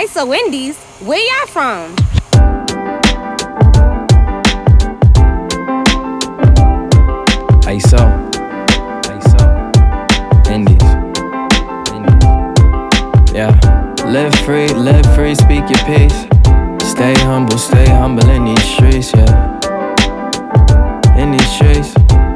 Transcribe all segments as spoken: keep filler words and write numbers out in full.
I S O Wendy's, where y'all from? I S O, I S O, Indies, Indies. Yeah, live free, live free, speak your peace. Stay humble, stay humble in these streets, yeah. In these streets.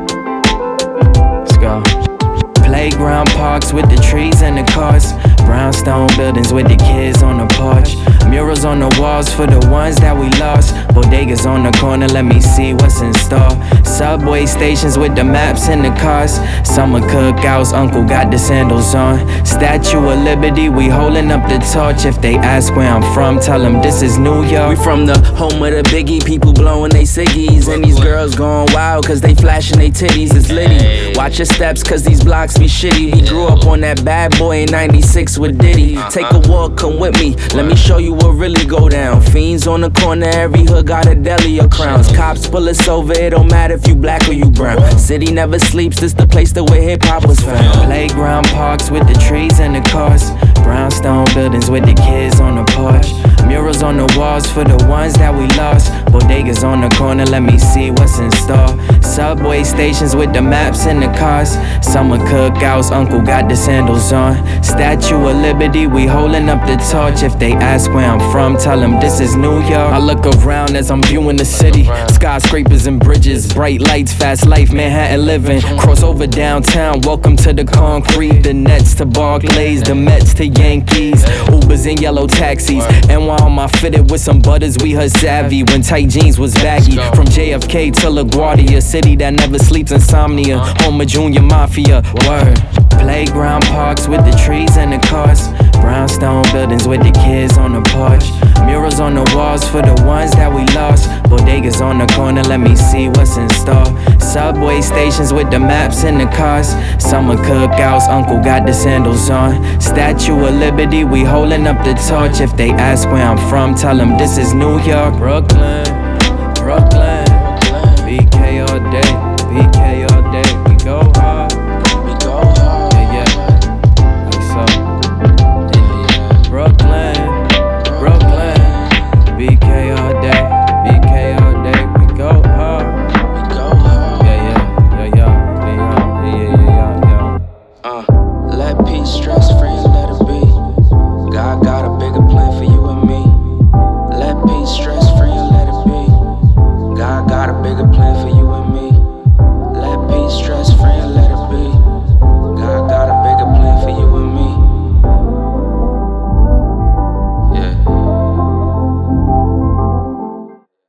Let's go. Playground parks with the trees and the cars. Brownstone buildings with the kids on the porch. Murals on the walls for the ones that we lost. Bodegas on the corner, let me see what's in store. Subway stations with the maps and the cars. Summer cookouts, uncle got the sandals on. Statue of Liberty, we holding up the torch. If they ask where I'm from, tell them this is New York. We from the home of the biggie, people blowing they ciggies. And these girls going wild cause they flashing they titties, it's litty. Watch your steps cause these blocks be shitty. We grew up on that bad boy in ninety-six with Diddy. Take a walk, come with me, let me show you what really go down. Fiends on the corner, every hood got a deli or crowns. Cops pull us over, it don't matter if you black or you brown. City never sleeps, this the place that where hip hop was found. Playground parks with the trees and the cars. Brownstone buildings with the kids on the porch. Murals on the walls for the ones that we lost. Bodegas on the corner, let me see what's in store. Subway stations with the maps and the cars. Summer cookouts, uncle got the sandals on. Statue of Liberty, we holding up the torch. If they ask where I'm from, tell them this is New York. I look around as I'm viewing the city. Skyscrapers and bridges, bright lights, fast life, Manhattan living. Cross over downtown, welcome to the concrete. The Nets to Barclays, the Mets to Yankees. Ubers and yellow taxis. And while I'm fitted with some butters, we heard savvy when tight jeans was baggy. From J F K to LaGuardia, city that never sleeps, insomnia. Home of Junior Mafia, word. Playground parks with the trees and the cars. Brownstone buildings with the kids on the porch. Murals on the walls for the ones that we lost. Bodegas on the corner, let me see what's in store. Subway stations with the maps and the cars. Summer cookouts, uncle got the sandals on. Statue of Liberty, we holding up the torch. If they ask where I'm from, tell them this is New York. Brooklyn, Brooklyn.